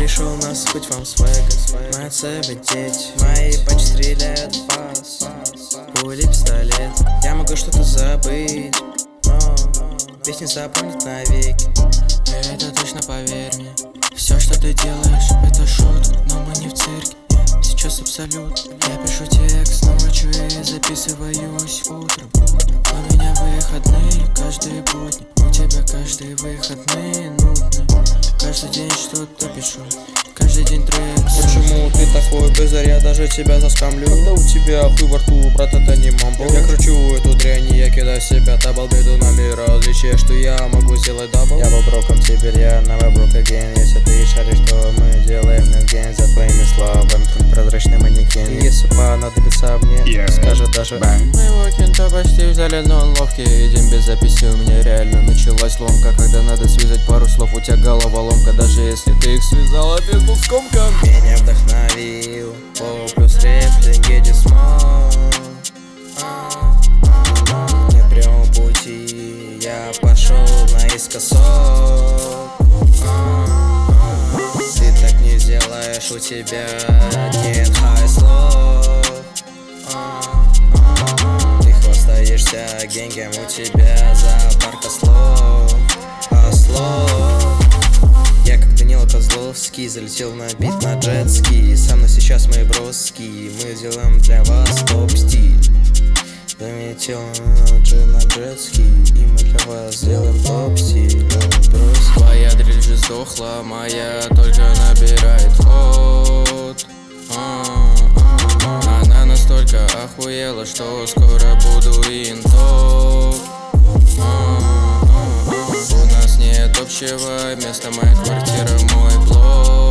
пришел насыпать вам свега. Мои отцовы дети, мои почти стреляют в вас. Пули, пистолет, я могу что-то забыть, но песни запомнит навеки. Это точно, поверь мне. Все, что ты делаешь, это шут, но мы не в цирке. Сейчас абсолют. Я пишу текст ночью и записываюсь утром. У меня выходные каждые будни, у тебя каждые выходные нудны. Каждый день что-то пишу, каждый день трек. Почему ты такой без я даже тебя заскамлю? Когда у тебя хуй во рту, брат, это не мамбо. Я кручу эту дрянь, я кидаю в себя табл. Между нами различие, что я могу сделать дабл. Я был броком, теперь я never broke again. Если ты шаришь, что мы делаем на ген. За твоими словами, как прозрачный манекен. И если понадобится мне, скажет даже бang. Мы кента почти взяли, но он ловкий. Идем без записи, у меня реально началась ломка. Когда надо связать пару слов, у тебя головоломка. Даже если ты их связал, ответ был скомкан. Меня вдохновил по плюс рэп, деньги смог. На прямом пути я пошел наискосок. Ты так не сделаешь, у тебя нет хай-слов. Ты хвастаешься генгем, у тебя зоопарк ослов. Я как Данила Козловский залетел на бит на джетски. Со мной сейчас мои броски, мы делаем для вас топ-стиль. Залетел на джетски, и мы для вас сделаем топ-стиль. Твоя дрель же сдохла, моя только набирает ход. Она настолько охуела, что скоро буду интоп. У нас нет общего места, моя квартира, мой блог.